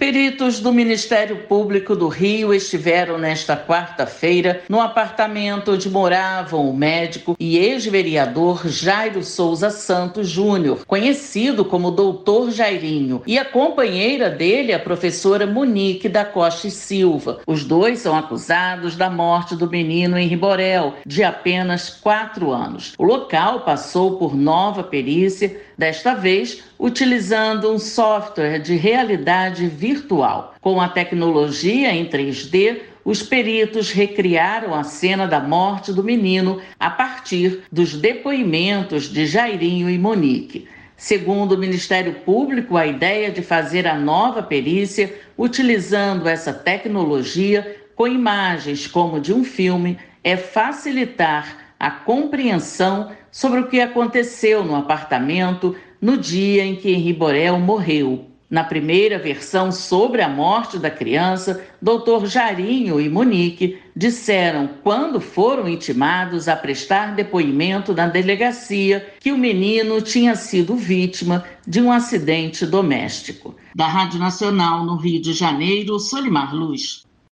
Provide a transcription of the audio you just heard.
Peritos do Ministério Público do Rio estiveram nesta quarta-feira no apartamento onde moravam o médico e ex-vereador Jairo Souza Santos Júnior, conhecido como Doutor Jairinho, e a companheira dele, a professora Monique da Costa e Silva. Os dois são acusados da morte do menino Henri Borel, de apenas 4 anos. O local passou por nova perícia, desta vez utilizando um software de realidade virtual. Com a tecnologia em 3D, os peritos recriaram a cena da morte do menino a partir dos depoimentos de Jairinho e Monique. Segundo o Ministério Público, a ideia de fazer a nova perícia utilizando essa tecnologia com imagens como de um filme é facilitar a compreensão sobre o que aconteceu no apartamento no dia em que Henri Borel morreu. Na primeira versão sobre a morte da criança, Dr. Jairinho e Monique disseram, quando foram intimados a prestar depoimento na delegacia, que o menino tinha sido vítima de um acidente doméstico. Da Rádio Nacional no Rio de Janeiro, Solimar Luz.